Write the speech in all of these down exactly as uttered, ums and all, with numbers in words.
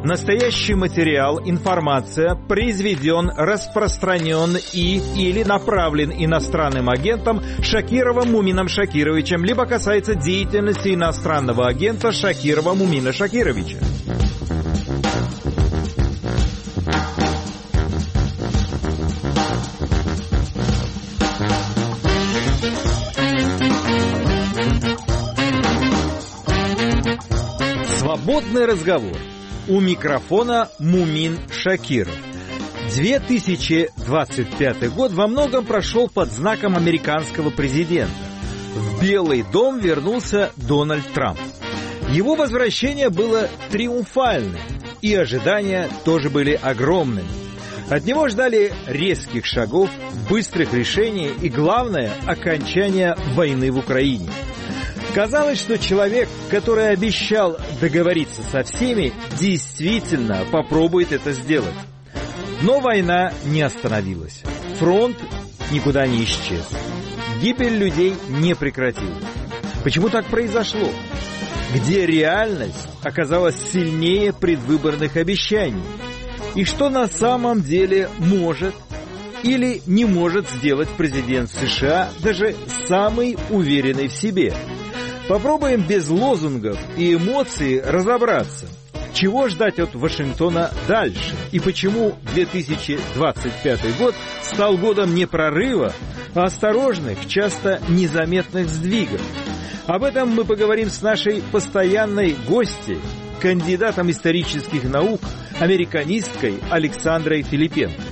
Настоящий материал, информация произведен, распространен и или направлен иностранным агентом Шакировым Мумином Шакировичем, либо касается деятельности иностранного агента Шакирова Мумина Шакировича. Свободный разговор. У микрофона Мумин Шакиров. две тысячи двадцать пятый год во многом прошел под знаком американского президента. В Белый дом вернулся Дональд Трамп. Его возвращение было триумфальным, и ожидания тоже были огромными. От него ждали резких шагов, быстрых решений и, главное, окончания войны в Украине. Казалось, что человек, который обещал договориться со всеми, действительно попробует это сделать. Но война не остановилась. Фронт никуда не исчез. Гибель людей не прекратилась. Почему так произошло? Где реальность оказалась сильнее предвыборных обещаний? И что на самом деле может или не может сделать президент США, даже самый уверенный в себе? Попробуем без лозунгов и эмоций разобраться, чего ждать от Вашингтона дальше и почему две тысячи двадцать пятый год стал годом не прорыва, а осторожных, часто незаметных сдвигов. Об этом мы поговорим с нашей постоянной гостьей, кандидатом исторических наук, американисткой Александрой Филипенко.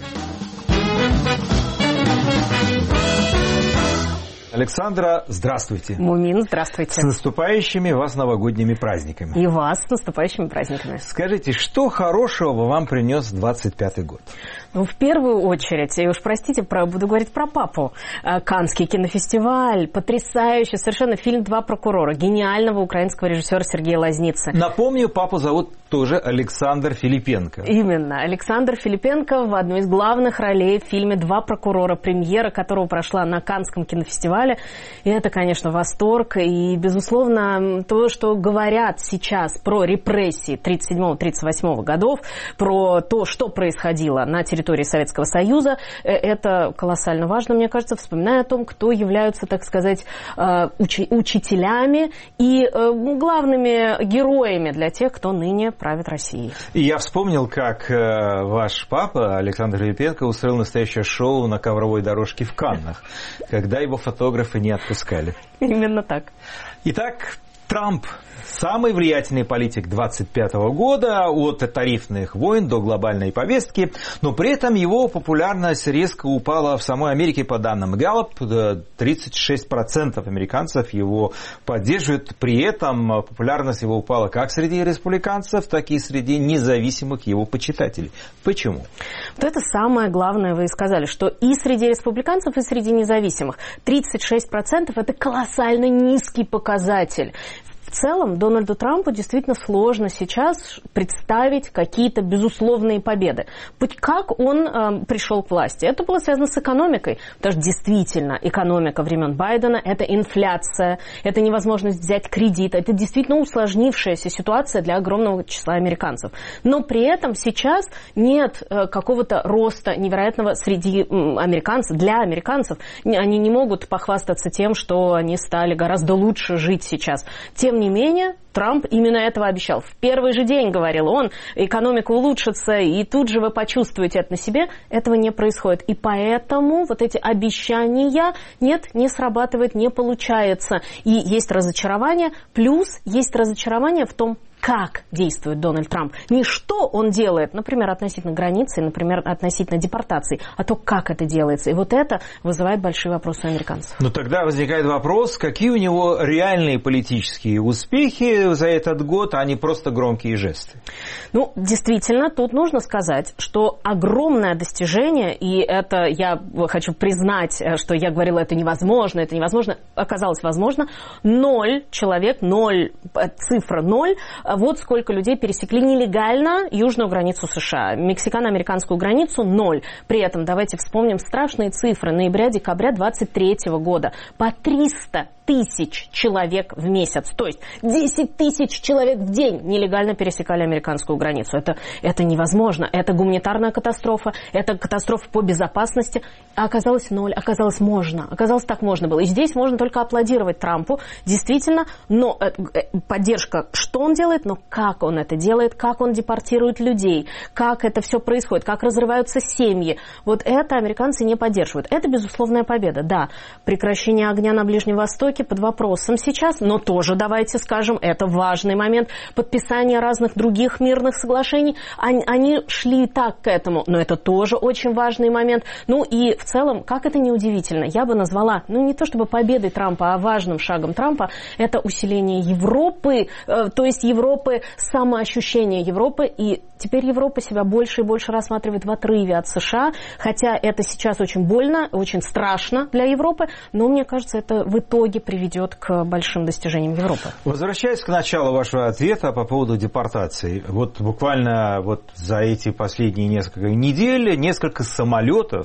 Александра, здравствуйте. Мумин, здравствуйте. С наступающими вас новогодними праздниками. И вас с наступающими праздниками. Скажите, что хорошего вам принес двадцать пятый год? Ну, в первую очередь, и уж простите, про, буду говорить про папу. Каннский кинофестиваль, потрясающий совершенно фильм «Два прокурора» гениального украинского режиссера Сергея Лазницы. Напомню, папу зовут тоже Александр Филипенко. Именно. Александр Филипенко в одной из главных ролей в фильме «Два прокурора», премьера которого прошла на Каннском кинофестивале. И это, конечно, восторг. И, безусловно, то, что говорят сейчас про репрессии тридцать седьмого — тридцать восьмого годов, про то, что происходило на территории территории Советского Союза. Это колоссально важно, мне кажется, вспоминая о том, кто являются, так сказать, уч- учителями и главными героями для тех, кто ныне правит Россией. И я вспомнил, как ваш папа Александр Филипенко устроил настоящее шоу на ковровой дорожке в Каннах, когда его фотографы не отпускали. Именно так. Итак, Трамп – самый влиятельный политик двадцать пятого года, от тарифных войн до глобальной повестки, но при этом его популярность резко упала в самой Америке, по данным Gallup, тридцать шесть процентов американцев его поддерживают, при этом популярность его упала как среди республиканцев, так и среди независимых его почитателей. Почему? Вот это самое главное вы сказали, что и среди республиканцев, и среди независимых тридцать шесть процентов – это колоссально низкий показатель. В целом, Дональду Трампу действительно сложно сейчас представить какие-то безусловные победы. Путь, как он э, пришел к власти, это было связано с экономикой. Потому что действительно экономика времен Байдена – это инфляция, это невозможность взять кредит, это действительно усложнившаяся ситуация для огромного числа американцев. Но при этом сейчас нет э, какого-то роста невероятного среди м, американцев, для американцев. Они не могут похвастаться тем, что они стали гораздо лучше жить сейчас. Тем не менее, Трамп именно этого обещал. В первый же день, говорил он, экономика улучшится, и тут же вы почувствуете это на себе. Этого не происходит. И поэтому вот эти обещания, нет, не срабатывает, не получается. И есть разочарование, плюс есть разочарование в том, как действует Дональд Трамп. Не что он делает, например, относительно границы, например, относительно депортаций, а то, как это делается. И вот это вызывает большие вопросы у американцев. Но тогда возникает вопрос, какие у него реальные политические успехи за этот год, а не просто громкие жесты? Ну, действительно, тут нужно сказать, что огромное достижение, и это я хочу признать, что я говорила, это невозможно, это невозможно, оказалось возможно, ноль человек, ноль, цифра ноль, вот сколько людей пересекли нелегально южную границу США. Мексикано-американскую границу – ноль. При этом давайте вспомним страшные цифры ноября-декабря двадцать третьего года. По триста тысяч человек в месяц. То есть десять тысяч человек в день нелегально пересекали американскую границу. Это, это невозможно. Это гуманитарная катастрофа, это катастрофа по безопасности. А оказалось ноль. Оказалось можно. Оказалось так можно было. И здесь можно только аплодировать Трампу. Действительно, но поддержка, что он делает, но как он это делает, как он депортирует людей, как это все происходит, как разрываются семьи. Вот это американцы не поддерживают. Это безусловная победа. Да, прекращение огня на Ближнем Востоке под вопросом сейчас, но тоже, давайте скажем, это важный момент. Подписание разных других мирных соглашений, они, они шли так к этому, но это тоже очень важный момент. Ну и в целом, как это не удивительно, я бы назвала, ну не то чтобы победой Трампа, а важным шагом Трампа, это усиление Европы, э, то есть Европы, самоощущение Европы, и теперь Европа себя больше и больше рассматривает в отрыве от США, хотя это сейчас очень больно, очень страшно для Европы, но мне кажется, это в итоге приведет к большим достижениям Европы. Возвращаясь к началу вашего ответа по поводу депортации, вот буквально вот за эти последние несколько недель несколько самолетов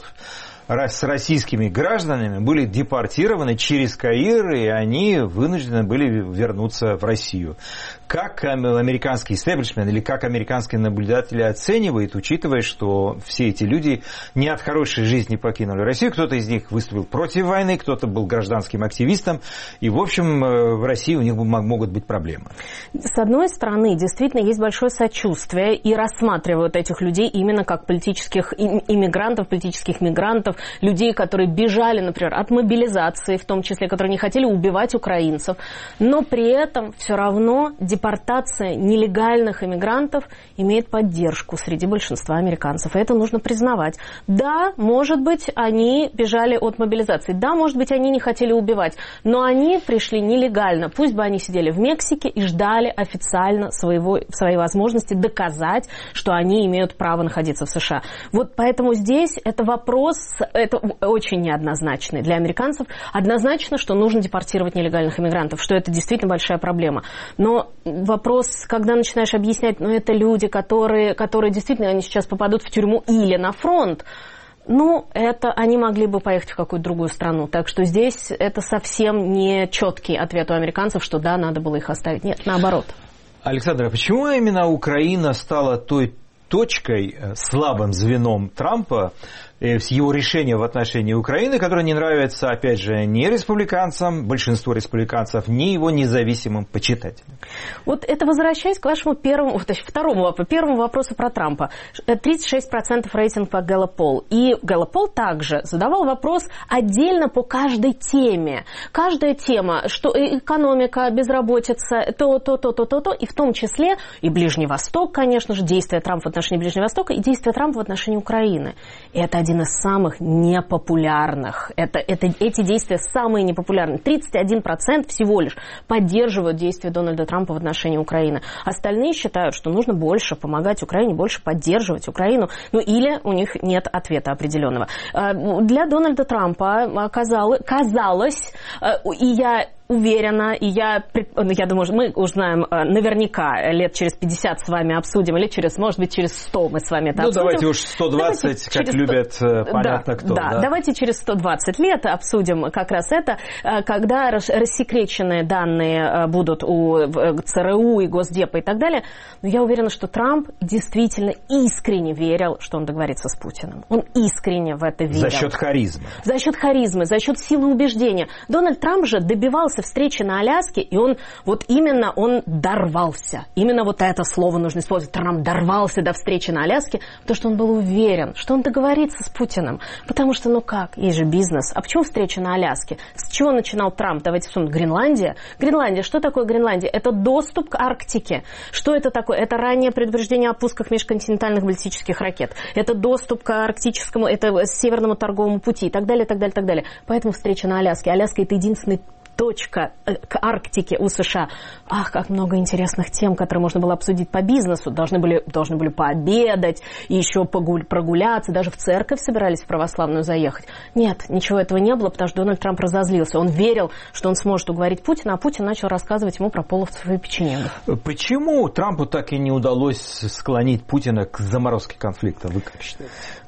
с российскими гражданами были депортированы через Каир, и они вынуждены были вернуться в Россию. Как американский истеблишмент или как американские наблюдатели оценивают, учитывая, что все эти люди не от хорошей жизни покинули Россию, кто-то из них выступил против войны, кто-то был гражданским активистом, и, в общем, в России у них могут быть проблемы. С одной стороны, действительно, есть большое сочувствие, и рассматривают этих людей именно как политических иммигрантов, политических мигрантов, людей, которые бежали, например, от мобилизации, в том числе, которые не хотели убивать украинцев, но при этом все равно депортация нелегальных иммигрантов имеет поддержку среди большинства американцев, и это нужно признавать. Да, может быть, они бежали от мобилизации, да, может быть, они не хотели убивать, но они пришли нелегально, пусть бы они сидели в Мексике и ждали официально своего, своей возможности доказать, что они имеют право находиться в США. Вот поэтому здесь это вопрос, это очень неоднозначный для американцев. Однозначно, что нужно депортировать нелегальных иммигрантов, что это действительно большая проблема. Но вопрос, когда начинаешь объяснять, ну, это люди, которые, которые действительно они сейчас попадут в тюрьму или на фронт, ну, это они могли бы поехать в какую-то другую страну. Так что здесь это совсем не четкий ответ у американцев, что да, надо было их оставить. Нет, наоборот. Александра, почему именно Украина стала той точкой, слабым звеном Трампа, с его решения в отношении Украины, которое не нравится, опять же, ни республиканцам, большинству республиканцев, ни его независимым почитателям? Вот это возвращаясь к вашему первому, то есть второму, первому вопросу про Трампа. тридцать шесть процентов рейтинг по Gallup Poll. И Gallup Poll также задавал вопрос отдельно по каждой теме. Каждая тема, что экономика, безработица, то, то, то, то, то, то, и в том числе и Ближний Восток, конечно же, действия Трампа в отношении Ближнего Востока и действия Трампа в отношении Украины. И это один из самых непопулярных. Это, это, эти действия самые непопулярные. тридцать один процент всего лишь поддерживают действия Дональда Трампа в отношении Украины. Остальные считают, что нужно больше помогать Украине, больше поддерживать Украину. Ну или у них нет ответа определенного. Для Дональда Трампа оказалось, казалось, и я уверена, и я, я думаю, мы узнаем наверняка лет через пятьдесят с вами обсудим, или через, может быть, через сто мы с вами это ну, обсудим. Ну, давайте уж сто двадцать, как сто... любят, понятно, да, кто. Да, да, давайте через сто двадцать лет обсудим как раз это, когда рассекреченные данные будут у ЦРУ и Госдепа и так далее. Но я уверена, что Трамп действительно искренне верил, что он договорится с Путиным. Он искренне в это верил. За счет харизмы. За счет харизмы, за счет силы убеждения. Дональд Трамп же добивался встречи на Аляске, и он вот именно он дорвался. Именно вот это слово нужно использовать. Трамп дорвался до встречи на Аляске, потому что он был уверен, что он договорится с Путиным. Потому что, ну как, есть же бизнес. А почему встреча на Аляске? С чего начинал Трамп? Давайте вспомним. Гренландия. Гренландия. Что такое Гренландия? Это доступ к Арктике. Что это такое? Это раннее предупреждение о пусках межконтинентальных баллистических ракет. Это доступ к арктическому, это северному торговому пути и так далее, так далее, так далее. Поэтому встреча на Аляске. Аляска — это единственный точка к Арктике у США. Ах, как много интересных тем, которые можно было обсудить по бизнесу. Должны были, должны были пообедать, и еще погуль, прогуляться. Даже в церковь собирались в православную заехать. Нет, ничего этого не было, потому что Дональд Трамп разозлился. Он верил, что он сможет уговорить Путина, а Путин начал рассказывать ему про половцев и печенегов. Почему Трампу так и не удалось склонить Путина к заморозке конфликта? Вы как считаете?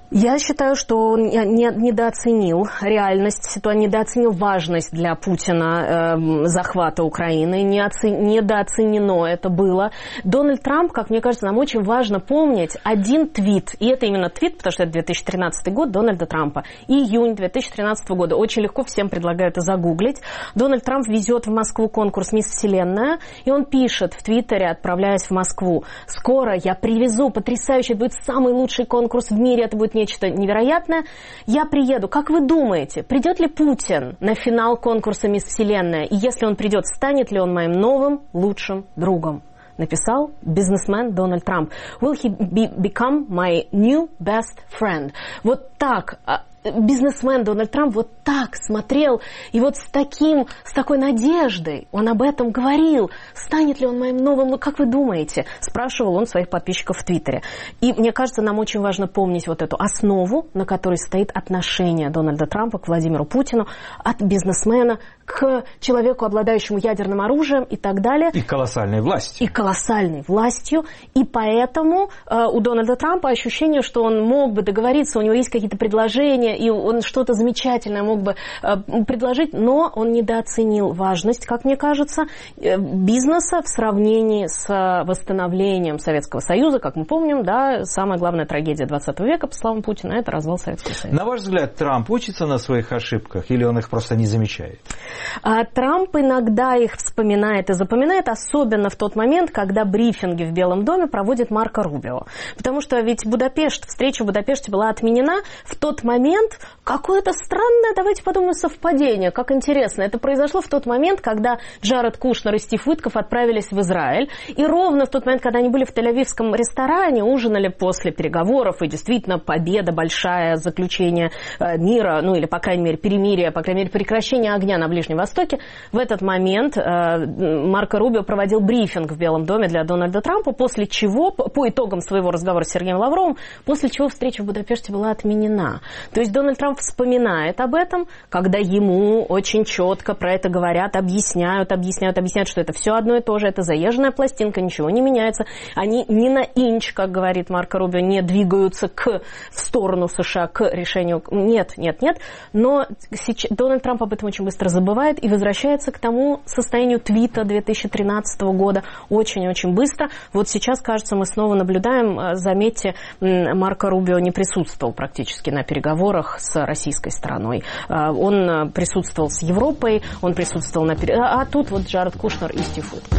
Я считаю, что он недооценил реальность, недооценил важность для Путина э, захвата Украины, недооценено это было. Дональд Трамп, как мне кажется, нам очень важно помнить один твит, и это именно твит, потому что это две тысячи тринадцатый год Дональда Трампа, июнь две тысячи тринадцатого года, очень легко всем предлагаю это загуглить. Дональд Трамп везет в Москву конкурс «Мисс Вселенная», и он пишет в Твиттере, отправляясь в Москву: «Скоро я привезу потрясающий, будет самый лучший конкурс в мире, это будет нечто невероятное. Я приеду. Как вы думаете, придет ли Путин на финал конкурса «Мисс Вселенная»? И если он придет, станет ли он моим новым лучшим другом?» Написал бизнесмен Дональд Трамп. «Will he be, become my new best friend?» Вот так бизнесмен Дональд Трамп вот так смотрел, и вот с таким, с такой надеждой он об этом говорил. Станет ли он моим новым... Как вы думаете? Спрашивал он своих подписчиков в Твиттере. И мне кажется, нам очень важно помнить вот эту основу, на которой стоит отношение Дональда Трампа к Владимиру Путину, от бизнесмена к человеку, обладающему ядерным оружием и так далее. И колоссальной властью. И колоссальной властью. И поэтому э, у Дональда Трампа ощущение, что он мог бы договориться, у него есть какие-то предложения, и он что-то замечательное мог бы э, предложить, но он недооценил важность, как мне кажется, э, бизнеса в сравнении с восстановлением Советского Союза. Как мы помним, да, самая главная трагедия двадцатого века, по словам Путина, это развал Советского Союза. На ваш взгляд, Трамп учится на своих ошибках или он их просто не замечает? А Трамп иногда их вспоминает и запоминает, особенно в тот момент, когда брифинги в Белом доме проводит Марко Рубио. Потому что ведь Будапешт, встреча в Будапеште была отменена в тот момент. Какое-то странное, давайте подумаем, совпадение. Как интересно. Это произошло в тот момент, когда Джаред Кушнер и Стив Уиткоф отправились в Израиль. И ровно в тот момент, когда они были в Тель-Авивском ресторане, ужинали после переговоров, и действительно победа большая, заключение мира, ну или, по крайней мере, перемирие, по крайней мере, прекращение огня на Ближнем Востоке. В этот момент Марко Рубио проводил брифинг в Белом доме для Дональда Трампа, после чего, по итогам своего разговора с Сергеем Лавровым, после чего встреча в Будапеште была отменена. То есть Дональд Трамп вспоминает об этом, когда ему очень четко про это говорят, объясняют, объясняют, объясняют, что это все одно и то же, это заезженная пластинка, ничего не меняется. Они ни на инч, как говорит Марко Рубио, не двигаются к, в сторону США, к решению. Нет, нет, нет. Но сейчас Дональд Трамп об этом очень быстро забывает и возвращается к тому состоянию твита две тысячи тринадцатого года очень-очень быстро. Вот сейчас, кажется, мы снова наблюдаем, заметьте, Марко Рубио не присутствовал практически на переговорах с российской стороной. Он присутствовал с Европой, он присутствовал на переговорах, а тут вот Джаред Кушнер и Стив Уиткоф.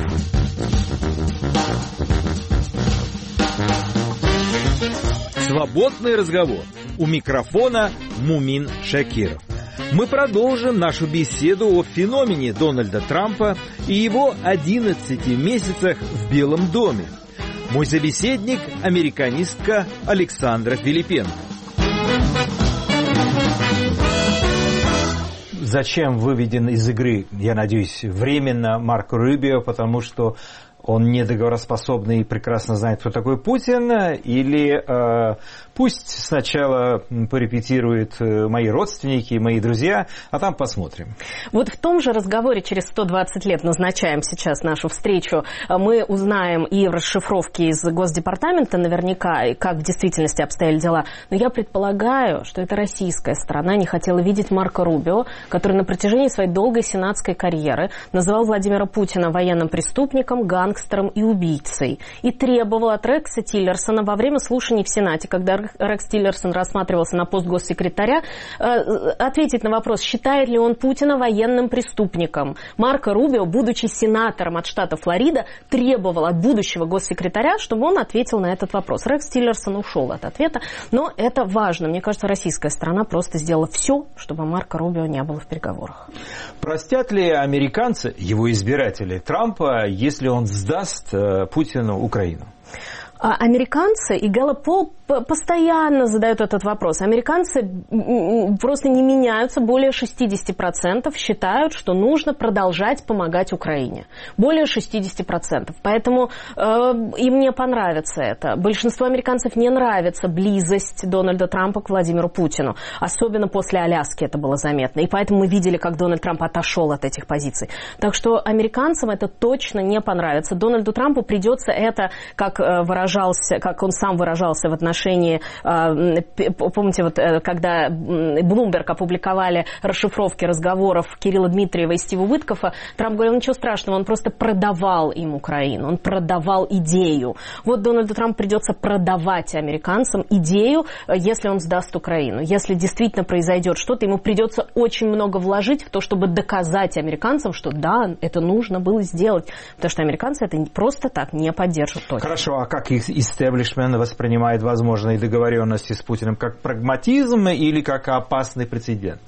Свободный разговор. У микрофона Мумин Шакиров. Мы продолжим нашу беседу о феномене Дональда Трампа и его одиннадцати месяцах в Белом доме. Мой собеседник – американистка Александра Филипенко. Зачем выведен из игры, я надеюсь, временно Марко Рубио, потому что он недоговороспособный и прекрасно знает, кто такой Путин, или э, пусть сначала порепетируют мои родственники, мои друзья, а там посмотрим. Вот в том же разговоре через сто двадцать лет, назначаем сейчас нашу встречу, мы узнаем и в расшифровке из Госдепартамента наверняка, и как в действительности обстояли дела. Но я предполагаю, что это российская сторона не хотела видеть Марко Рубио, который на протяжении своей долгой сенатской карьеры называл Владимира Путина военным преступником, гангстером и убийцей. И требовал от Рекса Тиллерсона во время слушаний в Сенате, когда Рекс Тиллерсон рассматривался на пост госсекретаря, ответить на вопрос, считает ли он Путина военным преступником. Марко Рубио, будучи сенатором от штата Флорида, требовал от будущего госсекретаря, чтобы он ответил на этот вопрос. Рекс Тиллерсон ушел от ответа, но это важно. Мне кажется, российская сторона просто сделала все, чтобы Марко Рубио не было в переговорах. Простят ли американцы, его избиратели, Трампа, если он сдаст Путину Украину? Американцы и Гэллоп Пол постоянно задают этот вопрос. Американцы просто не меняются. Более шестьдесят процентов считают, что нужно продолжать помогать Украине. Более шестьдесят процентов. Поэтому э, им не понравится это. Большинству американцев не нравится близость Дональда Трампа к Владимиру Путину. Особенно после Аляски это было заметно. И поэтому мы видели, как Дональд Трамп отошел от этих позиций. Так что американцам это точно не понравится. Дональду Трампу придется это, как выражается выражался, как он сам выражался в отношении, помните, вот когда Bloomberg опубликовали расшифровки разговоров Кирилла Дмитриева и Стива Уиткофа, Трамп говорил, ничего страшного, он просто продавал им Украину, он продавал идею. Вот Дональду Трампу придется продавать американцам идею, если он сдаст Украину. Если действительно произойдет что-то, ему придется очень много вложить в то, чтобы доказать американцам, что да, это нужно было сделать. Потому что американцы это просто так не поддержат. Точно. Хорошо, а как истеблишмент воспринимает возможные договоренности с Путиным? Как прагматизм или как опасный прецедент?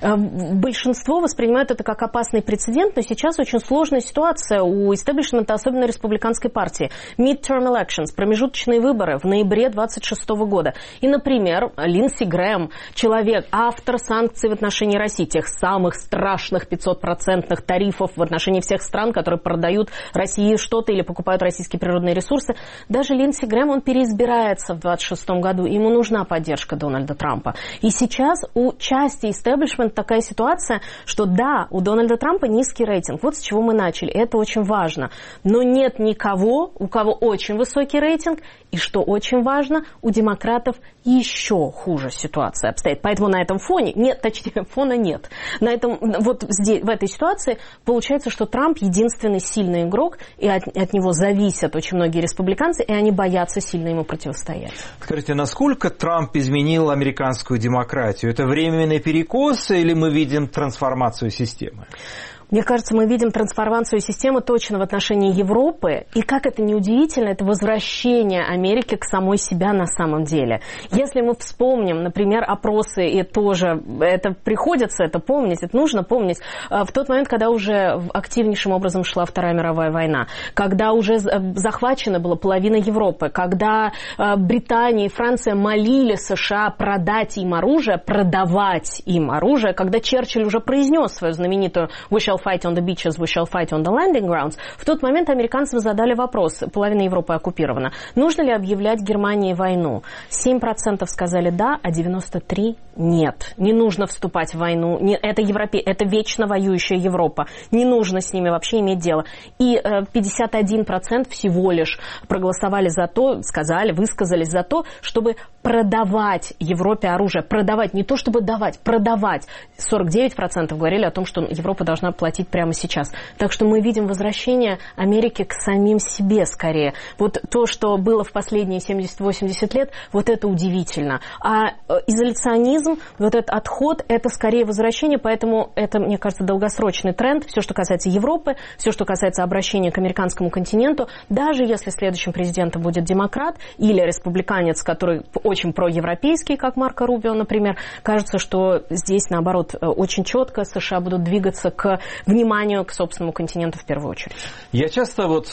Большинство воспринимают это как опасный прецедент, но сейчас очень сложная ситуация у истеблишмента, особенно республиканской партии. Midterm elections, промежуточные выборы в ноябре двадцать шестого года. И, например, Линдси Грэм, человек, автор санкций в отношении России, тех самых страшных пятисотпроцентных тарифов в отношении всех стран, которые продают России что-то или покупают российские природные ресурсы. Даже Линдси Грэм, он переизбирается в двадцать шестом году, и ему нужна поддержка Дональда Трампа. И сейчас у части истеблишмента такая ситуация, что да, у Дональда Трампа низкий рейтинг. Вот с чего мы начали. Это очень важно. Но нет никого, у кого очень высокий рейтинг, и что очень важно, у демократов еще хуже ситуация обстоит. Поэтому на этом фоне, нет, точнее, фона нет. На этом, вот здесь, в этой ситуации получается, что Трамп единственный сильный игрок, и от, от него зависят очень многие республиканцы, и они боятся сильно ему противостоять. Скажите, насколько Трамп изменил американскую демократию? Это временный перекос или мы видим трансформацию системы? Мне кажется, мы видим трансформацию системы точно в отношении Европы. И как это ни удивительно, это возвращение Америки к самой себя на самом деле. Если мы вспомним, например, опросы, и тоже это приходится это помнить, это нужно помнить, в тот момент, когда уже активнейшим образом шла Вторая мировая война, когда уже захвачена была половина Европы, когда Британия и Франция молили США продать им оружие, продавать им оружие, когда Черчилль уже произнес свою знаменитую «We shall fight on the beaches, we shall fight on the landing grounds», в тот момент американцам задали вопрос, половина Европы оккупирована, нужно ли объявлять Германии войну? семь процентов сказали да, а девяносто три процента нет. Не нужно вступать в войну. Это, Европе... это вечно воюющая Европа. Не нужно с ними вообще иметь дело. И пятьдесят один процент всего лишь проголосовали за то, сказали, высказались за то, чтобы продавать Европе оружие. Продавать, не то чтобы давать, продавать. сорок девять процентов говорили о том, что Европа должна платить прямо сейчас. Так что мы видим возвращение Америки к самим себе скорее. Вот то, что было в последние семьдесят-восемьдесят лет, вот это удивительно. А изоляционизм, вот этот отход, это скорее возвращение, поэтому это, мне кажется, долгосрочный тренд. Все, что касается Европы, все, что касается обращения к американскому континенту, даже если следующим президентом будет демократ или республиканец, который очень проевропейский, как Марко Рубио, например, кажется, что здесь, наоборот, очень четко США будут двигаться к вниманию к собственному континенту в первую очередь. Я часто вот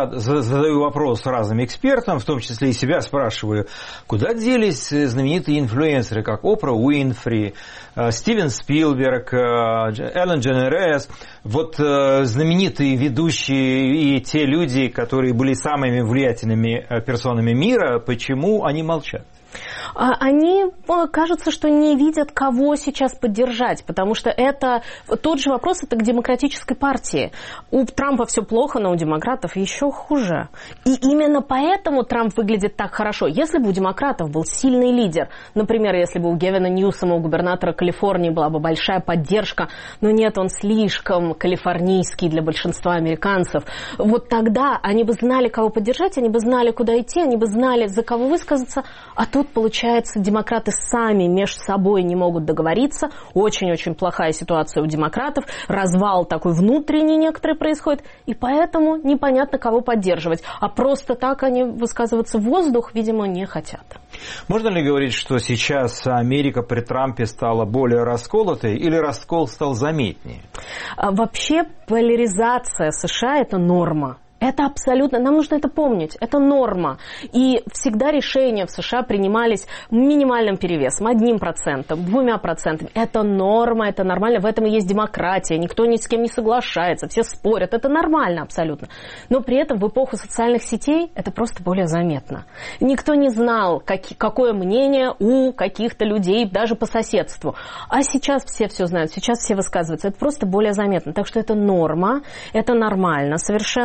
задаю вопрос разным экспертам, в том числе и себя спрашиваю, куда делись знаменитые инфлюенсеры, как Опра Уинфри, Стивен Спилберг, Эллен Дженерес, вот знаменитые ведущие и те люди, которые были самыми влиятельными персонами мира, почему они молчат? Они, кажется, что не видят, кого сейчас поддержать, потому что это тот же вопрос, это к демократической партии. У Трампа все плохо, но у демократов еще хуже. И именно поэтому Трамп выглядит так хорошо. Если бы у демократов был сильный лидер, например, если бы у Гевина Ньюсома, у губернатора Калифорнии, была бы большая поддержка, но нет, он слишком калифорнийский для большинства американцев, вот тогда они бы знали, кого поддержать, они бы знали, куда идти, они бы знали, за кого высказаться, а тут, получается, демократы сами между собой не могут договориться. Очень-очень плохая ситуация у демократов. Развал такой внутренний некоторый происходит. И поэтому непонятно, кого поддерживать. А просто так они высказываться в воздух, видимо, не хотят. Можно ли говорить, что сейчас Америка при Трампе стала более расколотой или раскол стал заметнее? Вообще поляризация США – это норма. Это абсолютно, нам нужно это помнить, это норма. И всегда решения в США принимались минимальным перевесом, одним процентом, двумя процентами. Это норма, это нормально, в этом и есть демократия, никто ни с кем не соглашается, все спорят, это нормально абсолютно. Но при этом в эпоху социальных сетей это просто более заметно. Никто не знал, как, какое мнение у каких-то людей, даже по соседству. А сейчас все все знают, сейчас все высказываются, это просто более заметно. Так что это норма, это нормально совершенно.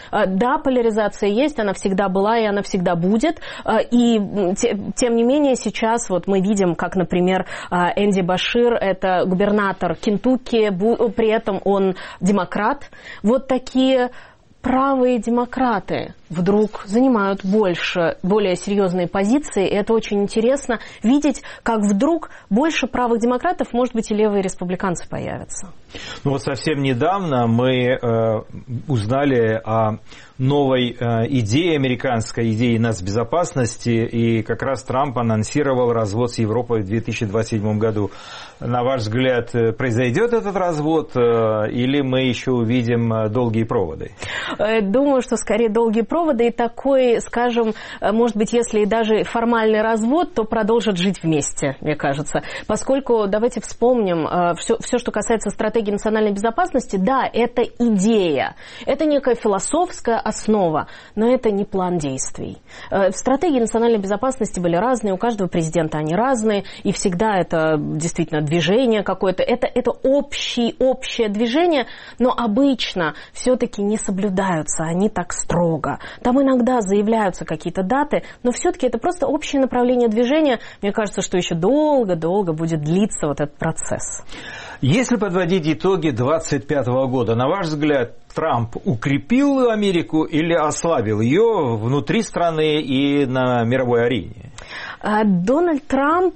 Да, поляризация есть, она всегда была и она всегда будет. И тем не менее сейчас вот мы видим, как, например, Энди Башир, это губернатор Кентукки, при этом он демократ. Вот такие правые демократы вдруг занимают больше, более серьезные позиции. И это очень интересно видеть, как вдруг больше правых демократов, может быть, и левые республиканцы появятся. Ну вот совсем недавно мы э, узнали о новой э, идее, американской идее нацбезопасности, и как раз Трамп анонсировал развод с Европой в две тысячи двадцать седьмом году. На ваш взгляд, произойдет этот развод, э, или мы еще увидим долгие проводы? Думаю, что скорее долгие проводы, и такой, скажем, может быть, если и даже формальный развод, то продолжат жить вместе, мне кажется. Поскольку, давайте вспомним, все, все, что касается стратегии национальной безопасности, да, это идея, это некая философская основа, но это не план действий. В стратегии национальной безопасности были разные, у каждого президента они разные, и всегда это действительно движение какое-то, это, это общий, общее движение, но обычно все-таки не соблюдаются они так строго. Там иногда заявляются какие-то даты, но все-таки это просто общее направление движения. Мне кажется, что еще долго-долго будет длиться вот этот процесс. Если подводить итоги двадцать пятого года, на ваш взгляд, Трамп укрепил Америку или ослабил ее внутри страны и на мировой арене? Дональд Трамп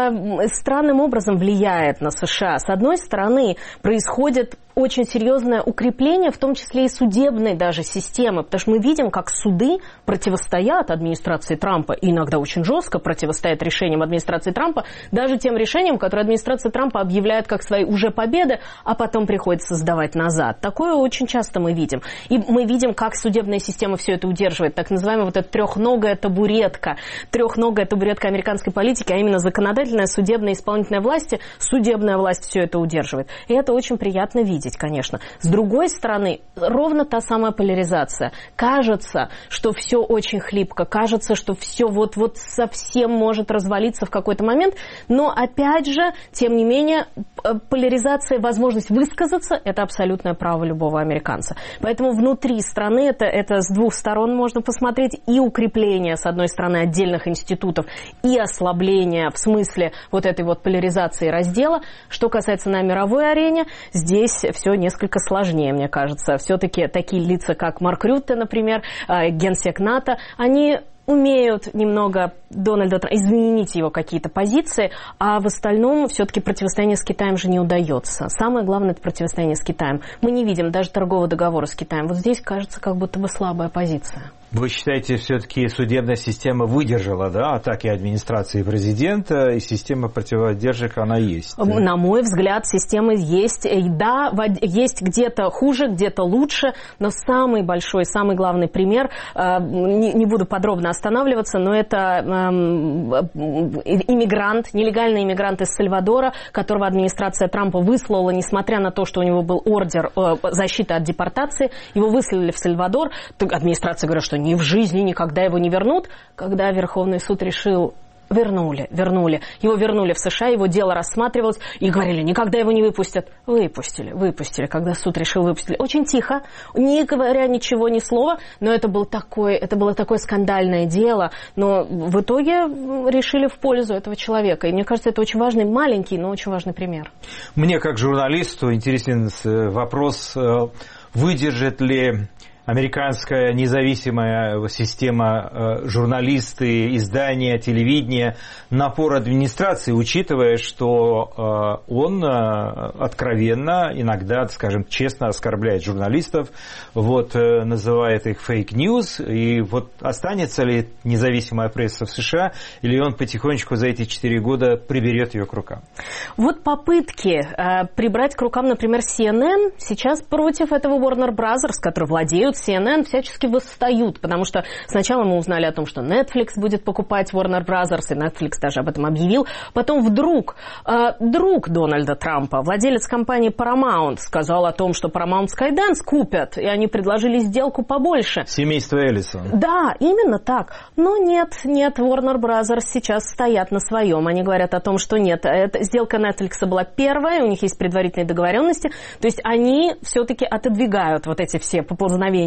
странным образом влияет на США. С одной стороны, происходит очень серьезное укрепление, в том числе и судебной даже системы, потому что мы видим, как суды противостоят администрации Трампа, и иногда очень жестко противостоят решениям администрации Трампа, даже тем решениям, которые администрация Трампа объявляет как свои уже победы, а потом приходится сдавать назад. Такое очень часто мы видим. И мы видим, как судебная система все это удерживает. Так называемая вот эта трехногая табуретка, трехногая табуретка американской политики, а именно законодательная, судебная, исполнительная власти, судебная власть все это удерживает. И это очень приятно видеть, конечно. С другой стороны, ровно та самая поляризация. Кажется, что все очень хлипко, кажется, что все вот-вот совсем может развалиться в какой-то момент, но опять же, тем не менее, поляризация, возможность высказаться, это абсолютное право любого американца. Поэтому внутри страны это, это с двух сторон можно посмотреть, и укрепление, с одной стороны, отдельных институтов, и ослабление в смысле вот этой вот поляризации раздела. Что касается на мировой арене, здесь все несколько сложнее, мне кажется. Все-таки такие лица, как Марк Рютте, например, генсек НАТО, они умеют немного Дональда Трампа изменить его какие-то позиции, а в остальном все-таки противостояние с Китаем же не удается. Самое главное – это противостояние с Китаем. Мы не видим даже торгового договора с Китаем. Вот здесь кажется как будто бы слабая позиция. Вы считаете, все-таки судебная система выдержала, да, атаки администрации президента, и система противодержек, она есть? На мой взгляд, система есть. Да, есть где-то хуже, где-то лучше, но самый большой, самый главный пример, не буду подробно останавливаться, но это иммигрант, нелегальный иммигрант из Сальвадора, которого администрация Трампа выслала, несмотря на то, что у него был ордер защиты от депортации, его выслали в Сальвадор, администрация говорит, что ни в жизни никогда его не вернут. Когда Верховный суд решил, вернули, вернули. Его вернули в США, его дело рассматривалось, и говорили, никогда его не выпустят. Выпустили, выпустили, когда суд решил, выпустили. Очень тихо, не говоря ничего, ни слова, но это, был такой, это было такое скандальное дело, но в итоге решили в пользу этого человека. И мне кажется, это очень важный, маленький, но очень важный пример. Мне, как журналисту, интересен вопрос, выдержит ли американская независимая система, журналисты, издания, телевидение, напор администрации, учитывая, что он откровенно, иногда, скажем, честно оскорбляет журналистов, вот, называет их фейк-ньюс, и вот останется ли независимая пресса в США, или он потихонечку за эти четыре года приберет ее к рукам? Вот попытки прибрать к рукам, например, си эн эн, сейчас против этого Warner Brothers, которые владеют си эн эн, всячески восстают, потому что сначала мы узнали о том, что Netflix будет покупать Warner Brothers, и Netflix даже об этом объявил. Потом вдруг э, друг Дональда Трампа, владелец компании Paramount, сказал о том, что Paramount Skydance купят, и они предложили сделку побольше. Семейство Эллисон. Да, именно так. Но нет, нет, Warner Brothers сейчас стоят на своем. Они говорят о том, что нет, эта сделка Netflix была первая, у них есть предварительные договоренности, то есть они все-таки отодвигают вот эти все поползновения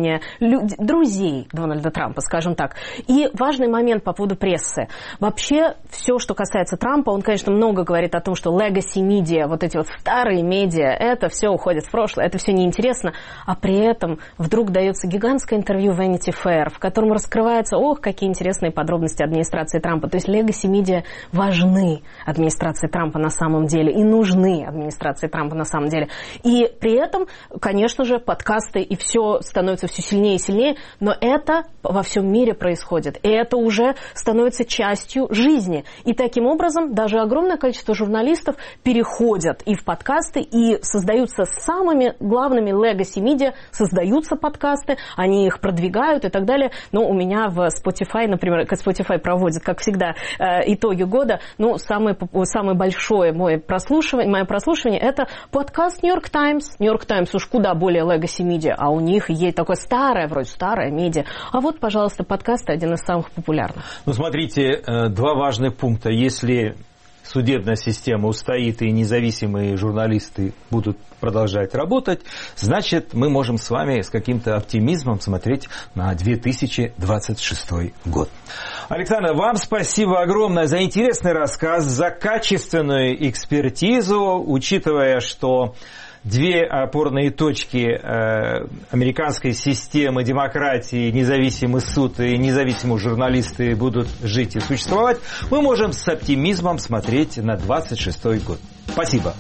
мнение люд... друзей Дональда Трампа, скажем так. И важный момент по поводу прессы. Вообще, все, что касается Трампа, он, конечно, много говорит о том, что legacy media, вот эти вот старые медиа, это все уходит в прошлое, это все неинтересно, а при этом вдруг дается гигантское интервью Vanity Fair, в котором раскрывается, ох, какие интересные подробности администрации Трампа. То есть legacy media важны администрации Трампа на самом деле и нужны администрации Трампа на самом деле. И при этом, конечно же, подкасты и все становится все сильнее и сильнее, но это во всем мире происходит. И это уже становится частью жизни. И таким образом даже огромное количество журналистов переходят и в подкасты, и создаются самыми главными legacy media, создаются подкасты, они их продвигают и так далее. Но у меня в Spotify, например, Spotify проводит, как всегда, итоги года, ну, самое, самое большое мое прослушивание, мое прослушивание это подкаст New York Times. New York Times уж куда более legacy media, а у них есть такое старое, вроде старое медиа. А вот, пожалуйста, подкаст один из самых популярных. Ну, смотрите, два важных пункта. Если судебная система устоит и независимые журналисты будут продолжать работать, значит, мы можем с вами с каким-то оптимизмом смотреть на две тысячи двадцать шестой год. Александр, вам спасибо огромное за интересный рассказ, за качественную экспертизу, учитывая, что две опорные точки э, американской системы демократии, независимый суд и независимые журналисты будут жить и существовать, мы можем с оптимизмом смотреть на двадцать шестой год. Спасибо.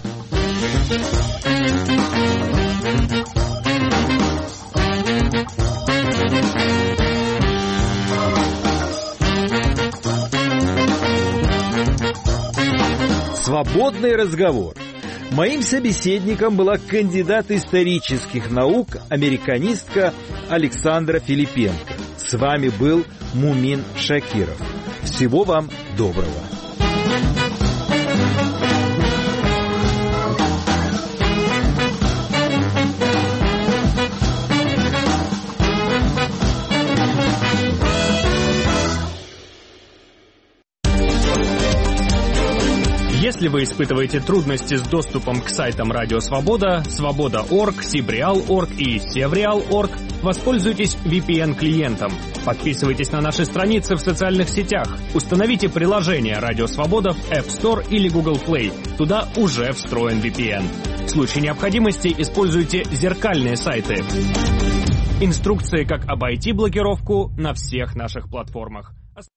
Свободный разговор. Моим собеседником была кандидат исторических наук, американистка Александра Филипенко. С вами был Мумин Шакиров. Всего вам доброго. Если вы испытываете трудности с доступом к сайтам Радио Свобода, Свобода точка орг, Сибреал точка орг и Севреал точка орг, воспользуйтесь ви пи эн-клиентом. Подписывайтесь на наши страницы в социальных сетях. Установите приложение Радио Свобода в App Store или Google Play. Туда уже встроен ви пи эн. В случае необходимости используйте зеркальные сайты. Инструкции, как обойти блокировку, на всех наших платформах.